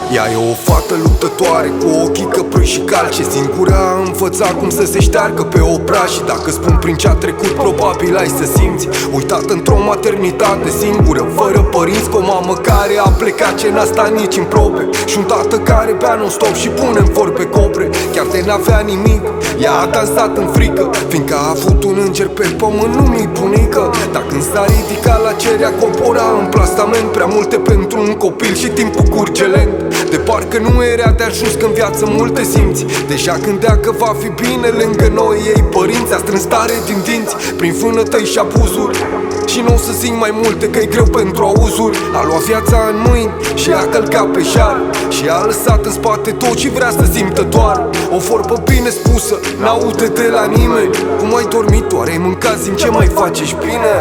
Ea e o fată luptătoare cu ochii căprui și calce, singură a învățat cum să se șteargă pe obraz. Și dacă spun prin ce a trecut, probabil ai să simți. Uitată într-o maternitate singură, fără părinți, cu o mamă care a plecat ce n-a stat nici în probe, și un tată care bea non-stop și pune în vorbe copre. Chiar de n-avea nimic, ea a dansat în frică, fiindcă a avut un înger pe pământ, nu-mi bunică. Dar când s-a ridicat la cer, ea cobora în plasament. Prea multe pentru un copil și timpul curge lent. De parcă nu era de ajuns, că în viață multe simți. Deja gândea că va fi bine lângă noi ei părinți. A strâns tare din dinți prin vânătăi și abuzuri, și nu o să zic mai multe că e greu pentru auzuri. A luat viața în mâini și a călcat pe șar, și a lăsat în spate tot și vrea să simtă doar. O vorbă bine spusă n-aude de la nimeni. Cum ai dormit, oare ai mâncat, zi-mi ce mai faci, ești bine?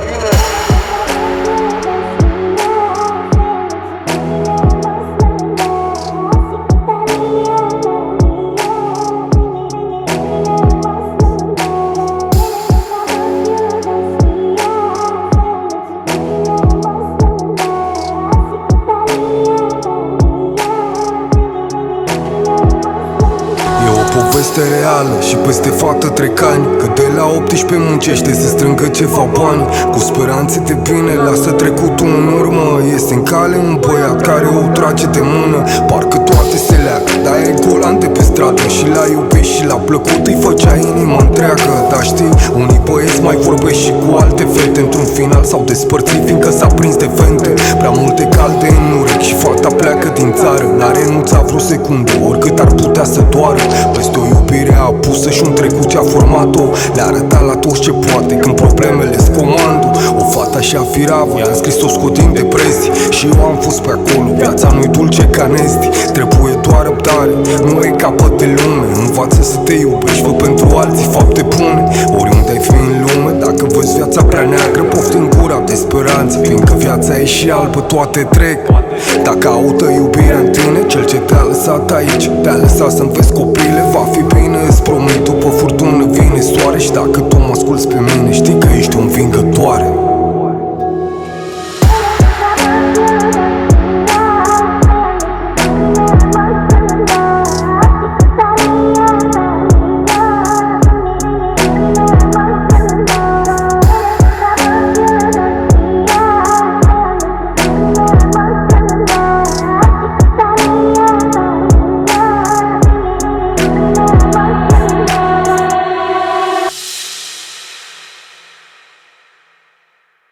Poveste reală și peste fată trec ani, că de la 18 muncește să strângă ceva bani. Cu speranțe de bine lasă trecutul în urmă. Este în cale un băiat care o trage de mână. Parcă toate se leagă, dar e golan de pe stradă. Și l-a iubit și l-a plăcut, îi făcea inima întreagă. Dar știi, unii băieți mai vorbesc și cu alte fete. Într-un final s-au despărțit fiindcă s-a prins de fente. Prea multe calde în urechi și fata pleacă din țară. N-a renunțat vreo secundă, oricât ar putea să doară. Peste o iubire apusă și un trecut ce-a format-o, le-a arătat la toți ce poate când problemele-s comandă. O fată așa firavă, i-am scris-o scotind de prezi, și eu am fost pe acolo. Viața nu-i dulce ca nesti, trebuie doar răbdare, nu e capăt de lume. Învață să te iubești, fă pentru alții fapte bune. Oriunde ai fi în lume, dacă vezi viața prea neagră, pofti în gura de speranță, fiindcă viața e și albă, toate trec. Dacă caută iubirea în tine, cel ce te-a lăsat aici, te-a lăsat să-mi vezi copile. Va fi bine, îți promit, după furtună vine soare. Și dacă tu mă asculți pe mine, știi